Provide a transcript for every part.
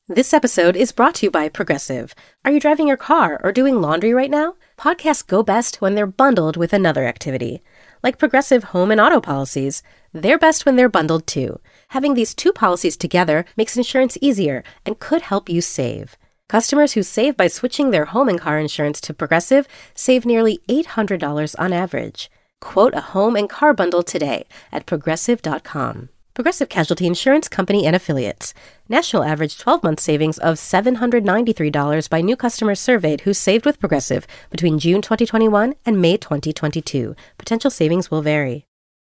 This episode is brought to you by Progressive. Are you driving your car or doing laundry right now? Podcasts go best when they're bundled with another activity. Like Progressive home and auto policies, they're best when they're bundled too. Having these two policies together makes insurance easier and could help you save. Customers who save by switching their home and car insurance to Progressive save nearly $800 on average. Quote a home and car bundle today at Progressive.com. Progressive Casualty Insurance Company and Affiliates. National average 12-month savings of $793 by new customers surveyed who saved with Progressive between June 2021 and May 2022. Potential savings will vary.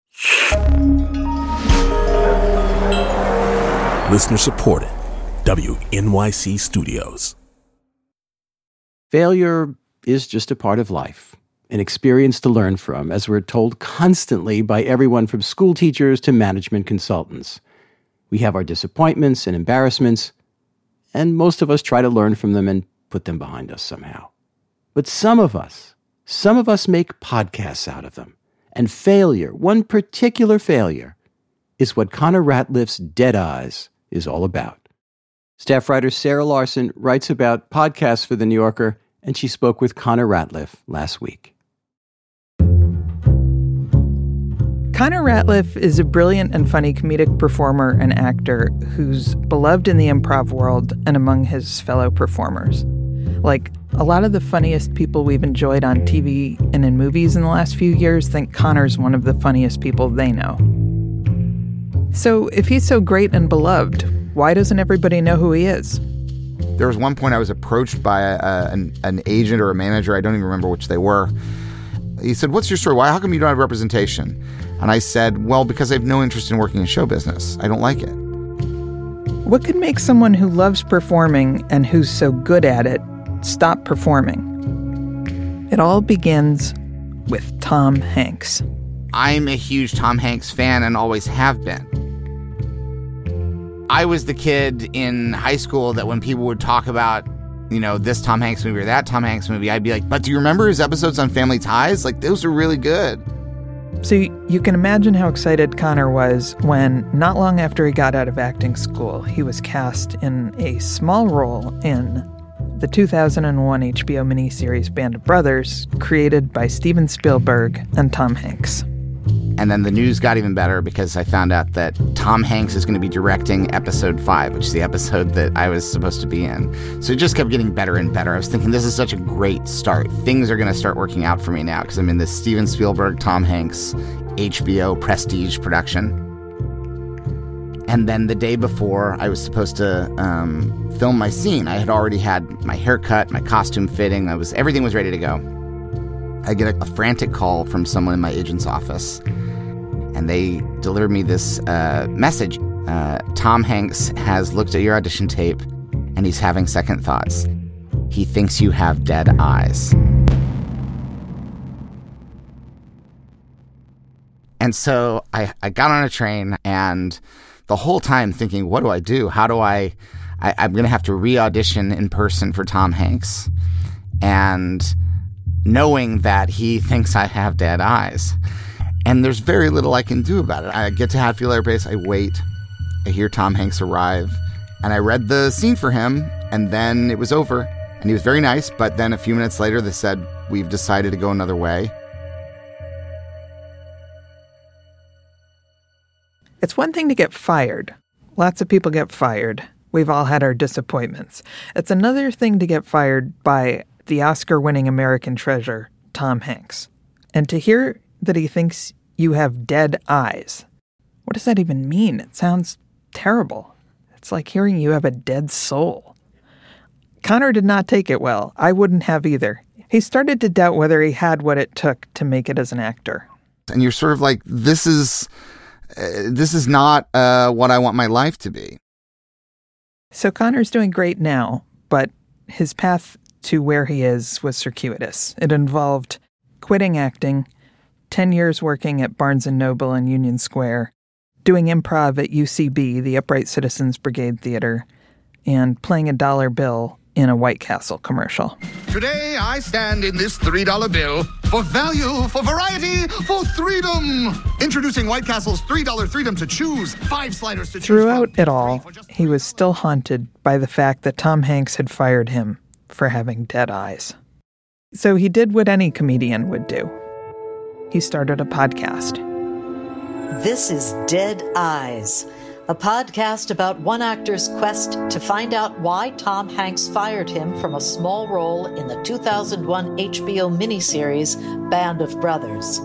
Listener supported. WNYC Studios. Failure is just a part of life, an experience to learn from, as we're told constantly by everyone from school teachers to management consultants. We have our disappointments and embarrassments, and most of us try to learn from them and put them behind us somehow. But some of us make podcasts out of them. And failure, one particular failure, is what Connor Ratliff's Dead Eyes is all about. Staff writer Sarah Larson writes about podcasts for The New Yorker, and she spoke with Connor Ratliff last week. Connor Ratliff is a brilliant and funny comedic performer and actor who's beloved in the improv world and among his fellow performers. Like, a lot of the funniest people we've enjoyed on TV and in movies in the last few years think Connor's one of the funniest people they know. So, if he's so great and beloved, why doesn't everybody know who he is? There was one point I was approached by an agent or a manager, I don't even remember which they were. He said, "What's your story? How come you don't have representation?" And I said, "Well, because I have no interest in working in show business. I don't like it." What could make someone who loves performing and who's so good at it stop performing? It all begins with Tom Hanks. I'm a huge Tom Hanks fan and always have been. I was the kid in high school that when people would talk about, this Tom Hanks movie or that Tom Hanks movie, I'd be like, "But do you remember his episodes on Family Ties? Like, those are really good." So you can imagine how excited Connor was when, not long after he got out of acting school, he was cast in a small role in the 2001 HBO miniseries Band of Brothers, created by Steven Spielberg and Tom Hanks. And then the news got even better because I found out that Tom Hanks is going to be directing episode 5, which is the episode that I was supposed to be in. So it just kept getting better and better. I was thinking, this is such a great start. Things are going to start working out for me now because I'm in this Steven Spielberg, Tom Hanks, HBO prestige production. And then the day before I was supposed to film my scene, I had already had my haircut, my costume fitting. Everything was ready to go. I get a frantic call from someone in my agent's office, and they delivered me this message. Tom Hanks has looked at your audition tape, and he's having second thoughts. He thinks you have dead eyes. And so I got on a train, and the whole time thinking, what do I do? How do I'm going to have to re-audition in person for Tom Hanks. And knowing that he thinks I have dead eyes. And there's very little I can do about it. I get to Hatfield Air Base, I wait, I hear Tom Hanks arrive, and I read the scene for him, and then it was over. And he was very nice, but then a few minutes later they said, "We've decided to go another way." It's one thing to get fired. Lots of people get fired. We've all had our disappointments. It's another thing to get fired by the Oscar-winning American treasure, Tom Hanks. And to hear that he thinks you have dead eyes. What does that even mean? It sounds terrible. It's like hearing you have a dead soul. Connor did not take it well. I wouldn't have either. He started to doubt whether he had what it took to make it as an actor. And you're sort of like, this is not what I want my life to be. So Connor's doing great now, but his path to where he is was circuitous. It involved quitting acting, 10 years working at Barnes & Noble in Union Square, doing improv at UCB, the Upright Citizens Brigade Theater, and playing a dollar bill in a White Castle commercial. Today I stand in this $3 bill for value, for variety, for freedom. Introducing White Castle's $3 freedom to choose, 5 sliders to choose from. Throughout it all, he was still haunted by the fact that Tom Hanks had fired him for having dead eyes. So he did what any comedian would do. He started a podcast. This is Dead Eyes, a podcast about one actor's quest to find out why Tom Hanks fired him from a small role in the 2001 HBO miniseries Band of Brothers.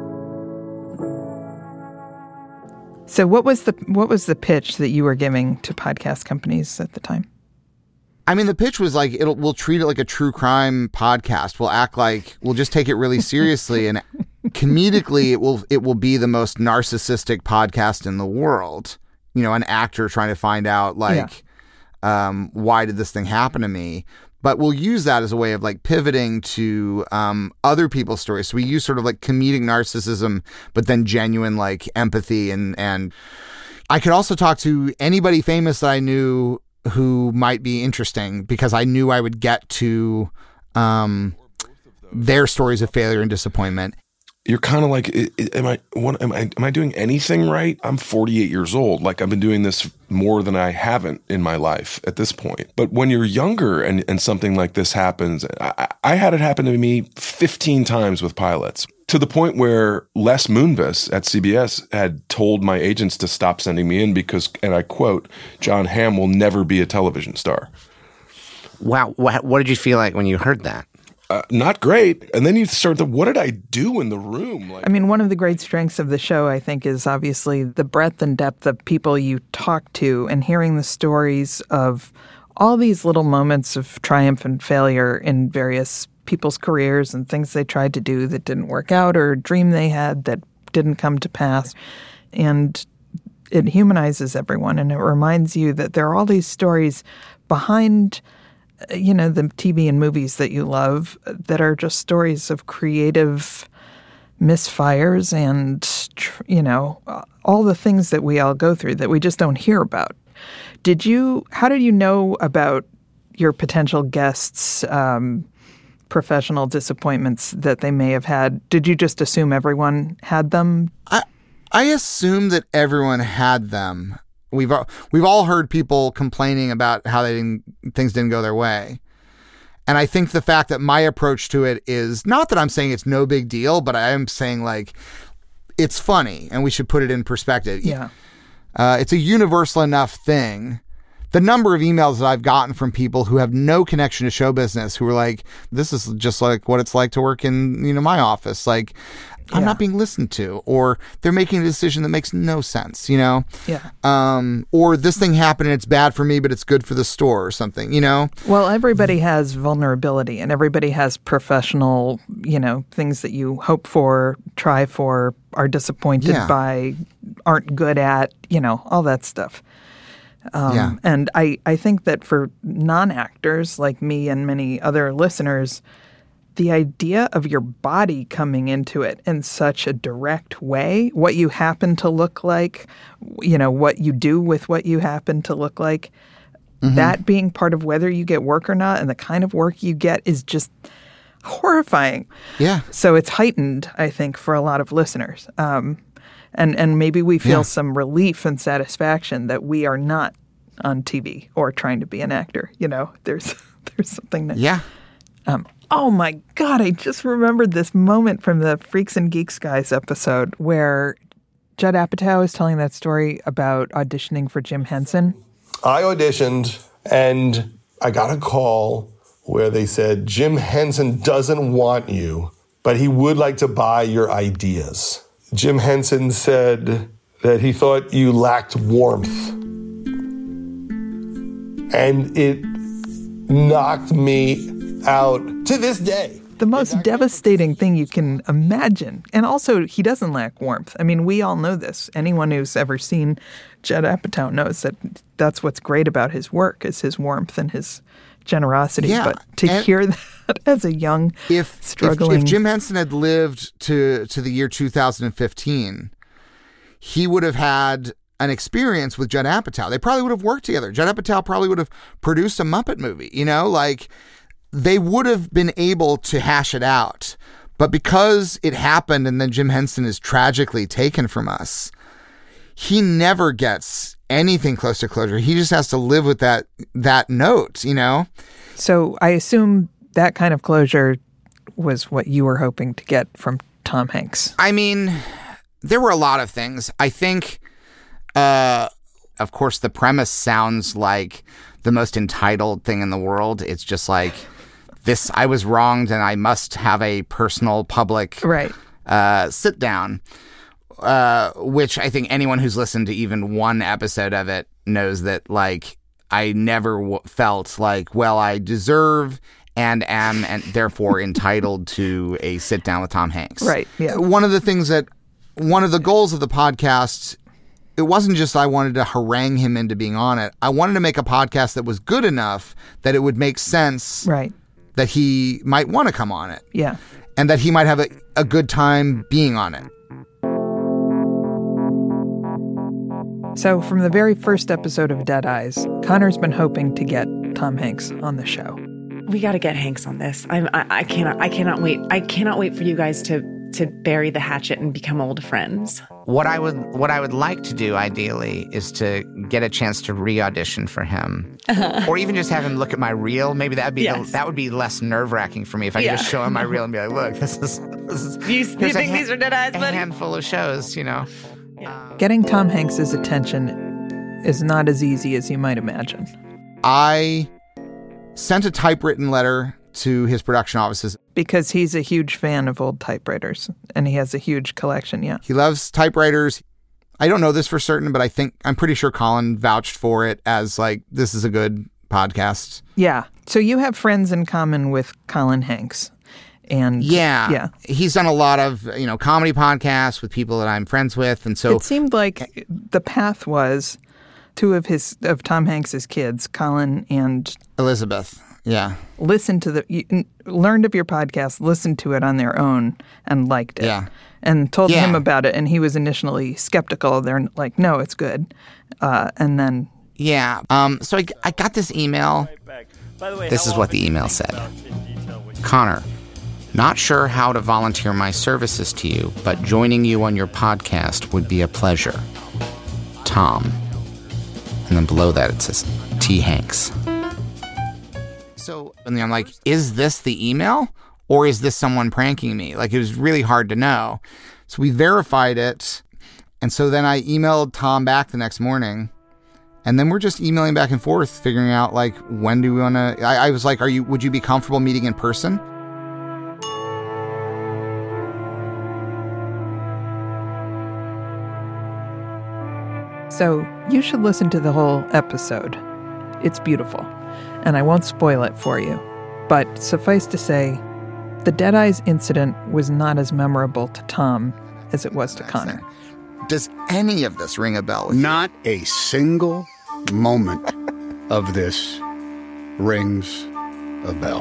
So what was the pitch that you were giving to podcast companies at the time? I mean, the pitch was like, we'll treat it like a true crime podcast. We'll act like we'll just take it really seriously, and comedically, it will be the most narcissistic podcast in the world. You know, an actor trying to find out why did this thing happen to me? But we'll use that as a way of like pivoting to other people's stories. So we use sort of like comedic narcissism, but then genuine like empathy, and I could also talk to anybody famous that I knew who might be interesting, because I knew I would get to their stories of failure and disappointment. You're kind of like, am I doing anything right? I'm 48 years old. Like, I've been doing this more than I haven't in my life at this point. But when you're younger and something like this happens, I had it happen to me 15 times with pilots, to the point where Les Moonves at CBS had told my agents to stop sending me in because, and I quote, John Hamm will never be a television star. Wow. What did you feel like when you heard that? Not great. And then you start what did I do in the room? I mean, one of the great strengths of the show, I think, is obviously the breadth and depth of people you talk to, and hearing the stories of all these little moments of triumph and failure in various people's careers and things they tried to do that didn't work out, or a dream they had that didn't come to pass. And it humanizes everyone, and it reminds you that there are all these stories behind, you know, the TV and movies that you love that are just stories of creative misfires and, you know, all the things that we all go through that we just don't hear about. How did you know about your potential guests' professional disappointments that they may have had? Did you just assume everyone had them? I assume that everyone had them. We've all heard people complaining about how things didn't go their way. And I think the fact that my approach to it is not that I'm saying it's no big deal, but I am saying like it's funny and we should put it in perspective. Yeah. It's a universal enough thing. The number of emails that I've gotten from people who have no connection to show business who are like, this is just like what it's like to work in, you know, my office. Like, I'm not being listened to, or they're making a decision that makes no sense, you know? Yeah. Or this thing happened and it's bad for me, but it's good for the store or something, you know? Well, everybody has vulnerability, and everybody has professional, you know, things that you hope for, try for, are disappointed by, aren't good at, you know, all that stuff. And I think that for non-actors like me and many other listeners, the idea of your body coming into it in such a direct way, what you happen to look like, you know, what you do with what you happen to look like, that being part of whether you get work or not and the kind of work you get is just horrifying. Yeah. So it's heightened, I think, for a lot of listeners. And maybe we feel some relief and satisfaction that we are not on TV or trying to be an actor. You know, there's something that... Yeah. Oh my God, I just remembered this moment from the Freaks and Geeks Guys episode where Judd Apatow is telling that story about auditioning for Jim Henson. I auditioned and I got a call where they said, Jim Henson doesn't want you, but he would like to buy your ideas. Jim Henson said that he thought you lacked warmth. And it knocked me out to this day. The most devastating thing you can imagine. And also, he doesn't lack warmth. I mean, we all know this. Anyone who's ever seen Judd Apatow knows that that's what's great about his work, is his warmth and his generosity. Yeah, but to hear that as a young, struggling... If Jim Henson had lived to the year 2015, he would have had an experience with Judd Apatow. They probably would have worked together. Judd Apatow probably would have produced a Muppet movie, like they would have been able to hash it out. But because it happened and then Jim Henson is tragically taken from us, he never gets anything close to closure. He just has to live with that note, So I assume that kind of closure was what you were hoping to get from Tom Hanks. I mean, there were a lot of things. I think, of course, the premise sounds like the most entitled thing in the world. It's just like, this, I was wronged and I must have a personal public sit down, which I think anyone who's listened to even one episode of it knows that, like, I never felt like, well, I deserve and am and therefore entitled to a sit down with Tom Hanks. Right. Yeah. One of the goals of the podcast, it wasn't just I wanted to harangue him into being on it. I wanted to make a podcast that was good enough that it would make sense. Right. That he might want to come on it. Yeah. And that he might have a good time being on it. So from the very first episode of Dead Eyes, Connor's been hoping to get Tom Hanks on the show. We got to get Hanks on this. I cannot wait. I cannot wait for you guys to bury the hatchet and become old friends. What I would like to do ideally is to get a chance to re-audition for him, or even just have him look at my reel. Maybe that would be less nerve-wracking for me if I could just show him my reel and be like, "Look, this is." You think these are Dead Eyes, buddy? A handful of shows, Yeah. Getting Tom Hanks's attention is not as easy as you might imagine. I sent a typewritten letter to his production offices. Because he's a huge fan of old typewriters, and he has a huge collection, yeah. He loves typewriters. I don't know this for certain, but I'm pretty sure Colin vouched for it as, like, this is a good podcast. Yeah. So you have friends in common with Colin Hanks. And yeah. He's done a lot of, comedy podcasts with people that I'm friends with. And so it seemed like the path was two of Tom Hanks's kids, Colin and Elizabeth. Yeah. Learned of your podcast, listened to it on their own and liked it. Yeah. And told him about it. And he was initially skeptical. They're like, no, it's good. And then. Yeah. So I got this email. This is what the email said. Connor, not sure how to volunteer my services to you, but joining you on your podcast would be a pleasure. Tom. And then below that it says T. Hanks. So, and then I'm like, is this the email or is this someone pranking me? Like, it was really hard to know. So we verified it. And so then I emailed Tom back the next morning. And then we're just emailing back and forth, figuring out, like, when do we want to... I was like, would you be comfortable meeting in person? So you should listen to the whole episode. It's beautiful. And I won't spoil it for you. But suffice to say, the Dead Eyes incident was not as memorable to Tom as it was to Connor. Does any of this ring a bell with you? Not a single moment of this rings a bell.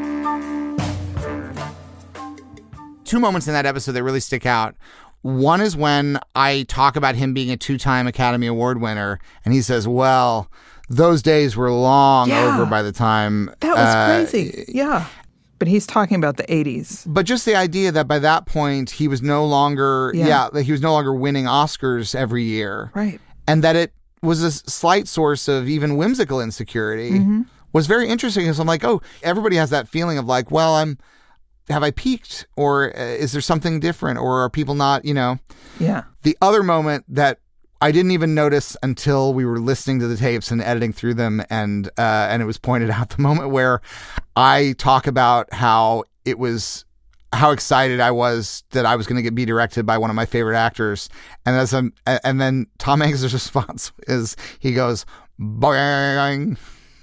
Two moments in that episode that really stick out. One is when I talk about him being a 2-time Academy Award winner, and he says, well, those days were long over by the time... That was crazy. Yeah. But he's talking about the 80s. But just the idea that by that point, he was no longer... he was no longer winning Oscars every year. Right. And that it was a slight source of even whimsical insecurity was very interesting. Because I'm like, oh, everybody has that feeling of like, well, have I peaked? Or is there something different? Or are people not, Yeah. The other moment that I didn't even notice until we were listening to the tapes and editing through them, and it was pointed out, the moment where I talk about how excited I was that I was going to be directed by one of my favorite actors, and then Tom Hanks' response is he goes boing.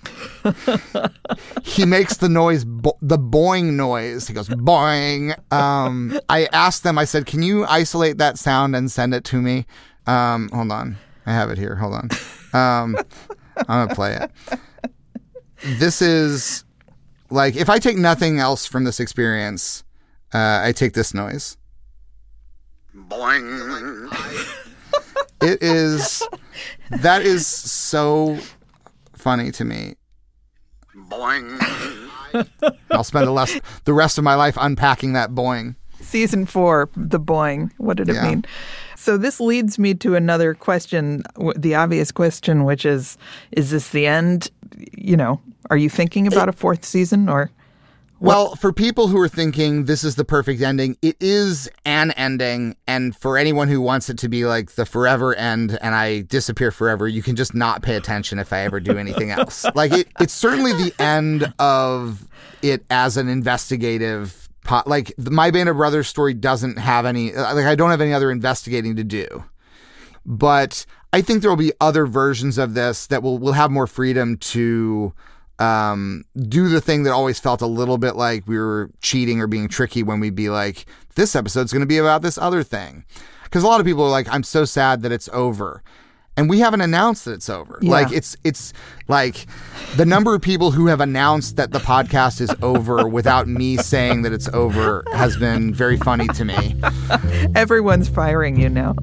He makes the noise, the boing noise. He goes boing. I asked them. I said, "Can you isolate that sound and send it to me?" Hold on. I have it here. Hold on. I'm going to play it. This is like, if I take nothing else from this experience, I take this noise. Boing. That is so funny to me. Boing. I'll spend the rest of my life unpacking that boing. Season 4, the boing. What did it mean? So this leads me to another question, the obvious question, which is this the end? Are you thinking about a 4th season or? Well, for people who are thinking this is the perfect ending, it is an ending. And for anyone who wants it to be like the forever end and I disappear forever, you can just not pay attention if I ever do anything else. Like it's certainly the end of it as an investigative, like My Band of Brothers story doesn't have any, like I don't have any other investigating to do. But I think there will be other versions of this that will have more freedom to do the thing that always felt a little bit like we were cheating or being tricky when we'd be like, this episode's going to be about this other thing. Because a lot of people are like, I'm so sad that it's over. And we haven't announced that it's over. Yeah. Like it's like the number of people who have announced that the podcast is over without me saying that it's over has been very funny to me. Everyone's firing you now.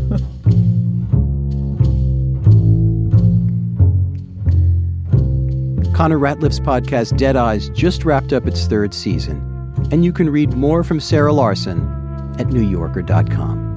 Connor Ratliff's podcast Dead Eyes just wrapped up its 3rd season, and you can read more from Sarah Larson at NewYorker.com.